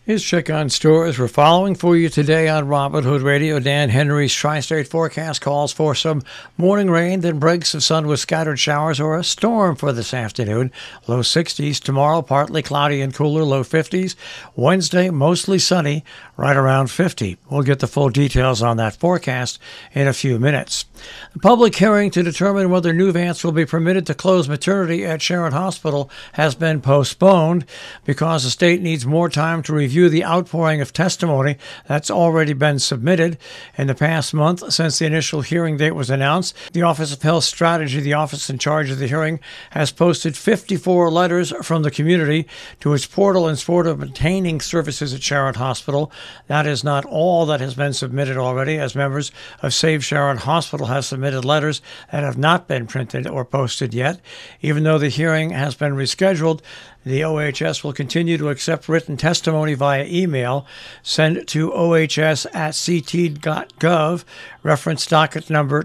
Here's Check on Stores. We're following for you today on Robin Hood Radio. Dan Henry's Tri-State forecast calls for some morning rain, then breaks of sun with scattered showers or a storm for this afternoon. Low 60s. Tomorrow, partly cloudy and cooler, low 50s. Wednesday, mostly sunny, right around 50. We'll get the full details on that forecast in a few minutes. The public hearing to determine whether Nuvance will be permitted to close maternity at Sharon Hospital has been postponed because the state needs more time to review the outpouring of testimony that's already been submitted. In the past month, since the initial hearing date was announced, the Office of Health Strategy, the office in charge of the hearing, has posted 54 letters from the community to its portal in support of maintaining services at Sharon Hospital. That is not all that has been submitted already, as members of Save Sharon Hospital have submitted letters that have not been printed or posted yet. Even though the hearing has been rescheduled, the OHS will continue to accept written testimony via email. Send to ohs@ct.gov, reference docket number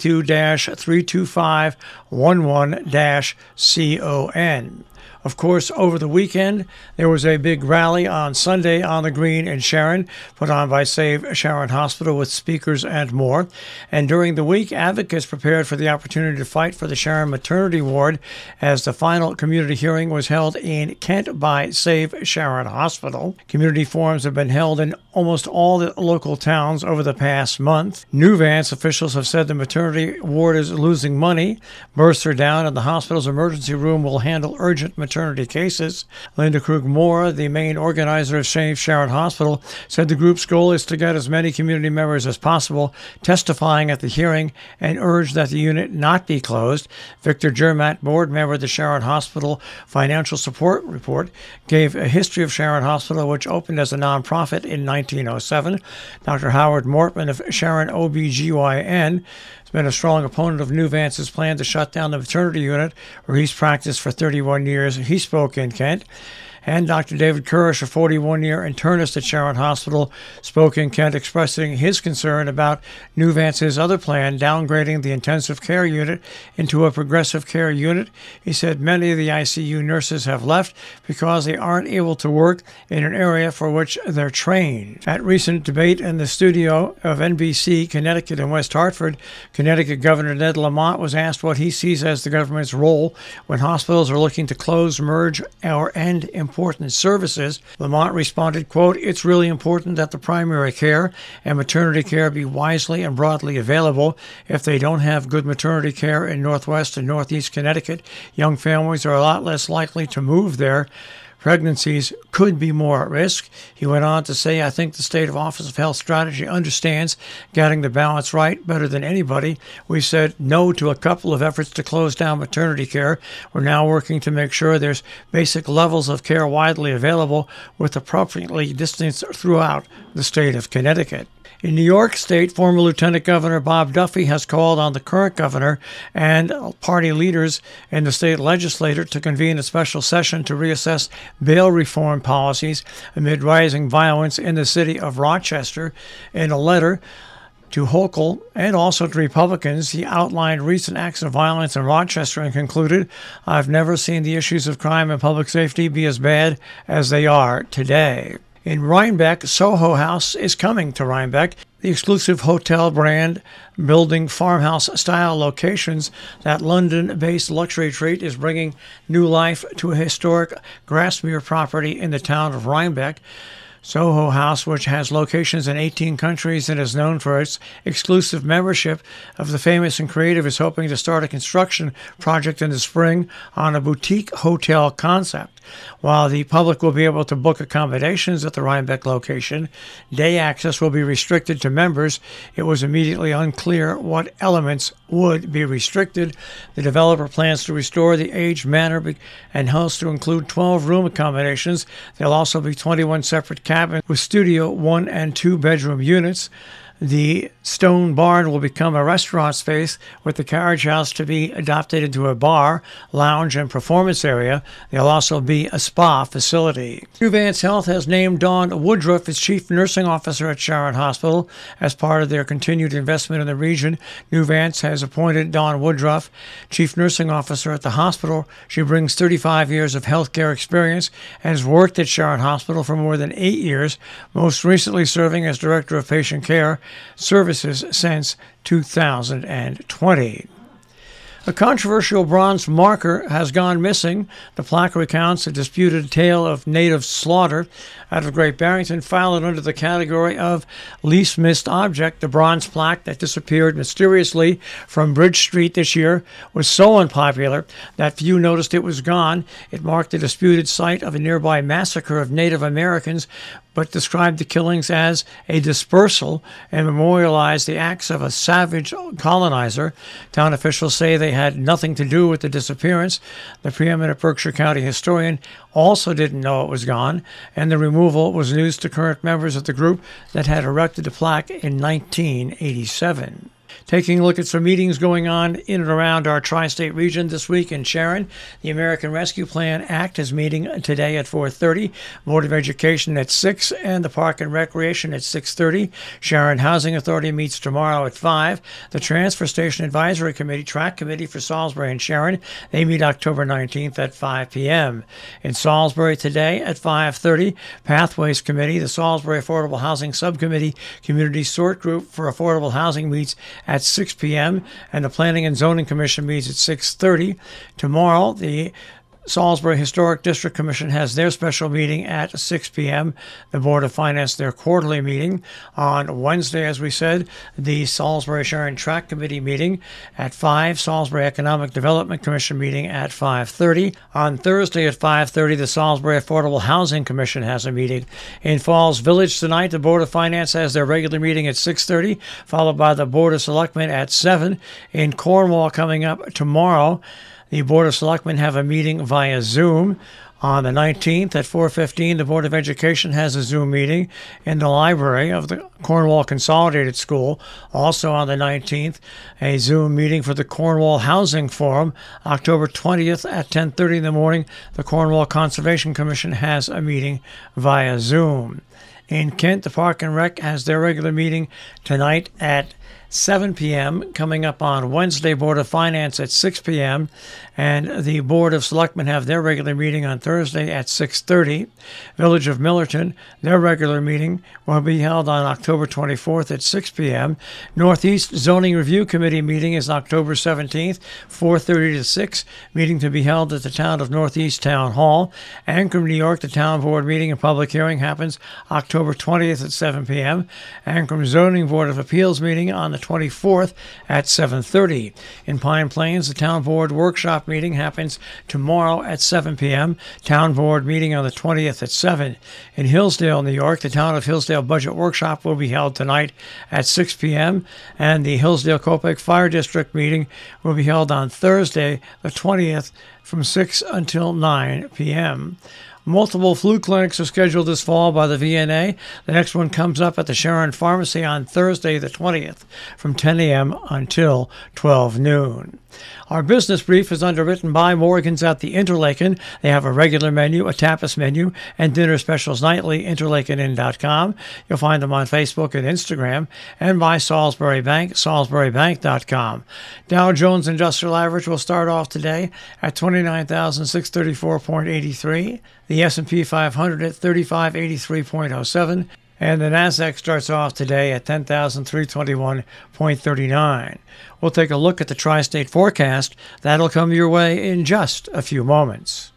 22-32511-CON. Of course, over the weekend, there was a big rally on Sunday on the Green in Sharon, put on by Save Sharon Hospital with speakers and more. And during the week, advocates prepared for the opportunity to fight for the Sharon Maternity Ward as the final community hearing was held in Kent by Save Sharon Hospital. Community forums have been held in almost all the local towns over the past month. Nuvance officials have said the maternity ward is losing money, births are down, and the hospital's emergency room will handle urgent maternity cases. Linda Krug-Moore, the main organizer of Save Sharon Hospital, said the group's goal is to get as many community members as possible testifying at the hearing and urged that the unit not be closed. Victor Germatt, board member of the Sharon Hospital Financial Support Report, gave a history of Sharon Hospital, which opened as a nonprofit in 1907. Dr. Howard Mortman of Sharon OBGYN been a strong opponent of Nuvance's plan to shut down the maternity unit, where he's practiced for 31 years. He spoke in Kent. And Dr. David Kurish, a 41-year internist at Sharon Hospital, spoke in Kent, expressing his concern about Nuvance's other plan, downgrading the intensive care unit into a progressive care unit. He said many of the ICU nurses have left because they aren't able to work in an area for which they're trained. At recent debate in the studio of NBC, Connecticut and West Hartford, Connecticut Governor Ned Lamont was asked what he sees as the government's role when hospitals are looking to close, merge, or end important services. Lamont responded, quote, "It's really important that the primary care and maternity care be wisely and broadly available. If they don't have good maternity care in Northwest and Northeast Connecticut, young families are a lot less likely to move there. Pregnancies could be more at risk." He went on to say, "I think the State Office of Health Strategy understands getting the balance right better than anybody. We've said no to a couple of efforts to close down maternity care. We're now working to make sure there's basic levels of care widely available with appropriately distanced throughout the state of Connecticut." In New York State, former Lieutenant Governor Bob Duffy has called on the current governor and party leaders in the state legislature to convene a special session to reassess bail reform policies amid rising violence in the city of Rochester. In a letter to Hochul and also to Republicans, he outlined recent acts of violence in Rochester and concluded, "I've never seen the issues of crime and public safety be as bad as they are today." In Rhinebeck, Soho House is coming to Rhinebeck. The exclusive hotel brand building farmhouse-style locations, that London-based luxury treat is bringing new life to a historic Grasmere property in the town of Rhinebeck. Soho House, which has locations in 18 countries and is known for its exclusive membership of the famous and creative, is hoping to start a construction project in the spring on a boutique hotel concept. While the public will be able to book accommodations at the Rhinebeck location, day access will be restricted to members. It was immediately unclear what elements would be restricted. The developer plans to restore the aged manor and house to include 12 room accommodations. There'll also be 21 separate cabins with studio 1 and 2 bedroom units. The stone barn will become a restaurant space with the carriage house to be adopted into a bar, lounge, and performance area. There'll also be a spa facility. Nuvance Health has named Dawn Woodruff as Chief Nursing Officer at Sharon Hospital. As part of their continued investment in the region, Nuvance has appointed Dawn Woodruff Chief Nursing Officer at the hospital. She brings 35 years of healthcare experience and has worked at Sharon Hospital for more than 8 years, most recently serving as Director of Patient Care Services since 2020. A controversial bronze marker has gone missing. The plaque recounts a disputed tale of native slaughter. Out of Great Barrington, filed under the category of least missed object, the bronze plaque that disappeared mysteriously from Bridge Street this year was so unpopular that few noticed it was gone. It marked the disputed site of a nearby massacre of Native Americans, but described the killings as a dispersal and memorialized the acts of a savage colonizer. Town officials say they had nothing to do with the disappearance. The preeminent Berkshire County historian also didn't know it was gone, and the removal was news to current members of the group that had erected the plaque in 1987. Taking a look at some meetings going on in and around our tri-state region this week in Sharon. The American Rescue Plan Act is meeting today at 4:30, Board of Education at 6, and the Park and Recreation at 6:30. Sharon Housing Authority meets tomorrow at 5. The Transfer Station Advisory Committee, Track Committee for Salisbury and Sharon, they meet October 19th at 5 p.m. In Salisbury today at 5:30, Pathways Committee, the Salisbury Affordable Housing Subcommittee Community Sort Group for Affordable Housing meets at 6 p.m. and the Planning and Zoning Commission meets at 6:30. Tomorrow, the Salisbury Historic District Commission has their special meeting at 6 p.m. The Board of Finance, their quarterly meeting. On Wednesday, as we said, the Salisbury Sharon Track Committee meeting at 5, Salisbury Economic Development Commission meeting at 5:30. On Thursday at 5:30, the Salisbury Affordable Housing Commission has a meeting. In Falls Village tonight, the Board of Finance has their regular meeting at 6:30, followed by the Board of Selectmen at 7. In Cornwall coming up tomorrow, the Board of Selectmen have a meeting via Zoom. On the 19th at 4:15, the Board of Education has a Zoom meeting in the library of the Cornwall Consolidated School. Also on the 19th, a Zoom meeting for the Cornwall Housing Forum. October 20th at 10:30 in the morning, the Cornwall Conservation Commission has a meeting via Zoom. In Kent, the Park and Rec has their regular meeting tonight at 7 p.m. Coming up on Wednesday, Board of Finance at 6 p.m. And the Board of Selectmen have their regular meeting on Thursday at 6:30. Village of Millerton, their regular meeting will be held on October 24th at 6 p.m. Northeast Zoning Review Committee meeting is October 17th, 4:30 to 6. Meeting to be held at the Town of Northeast Town Hall. Ancrum, New York, the Town Board meeting and public hearing happens October 20th at 7 p.m. Ancrum Zoning Board of Appeals meeting on the 24th at 7:30. In Pine Plains, the Town Board Workshop meeting happens tomorrow at 7 p.m. Town Board meeting on the 20th at 7. In Hillsdale, New York, the Town of Hillsdale Budget Workshop will be held tonight at 6 p.m. And the Hillsdale-Copiague Fire District meeting will be held on Thursday, the 20th, from 6 until 9 p.m. Multiple flu clinics are scheduled this fall by the VNA. The next one comes up at the Sharon Pharmacy on Thursday, the 20th, from 10 a.m. until 12 noon. Our business brief is underwritten by Morgan's at the Interlaken. They have a regular menu, a tapas menu, and dinner specials nightly, interlakenin.com. You'll find them on Facebook and Instagram. And by Salisbury Bank, salisburybank.com. Dow Jones Industrial Average will start off today at 29,634.83. The S&P 500 at 3583.07. And the Nasdaq starts off today at 10,321.39. We'll take a look at the tri-state forecast. That'll come your way in just a few moments.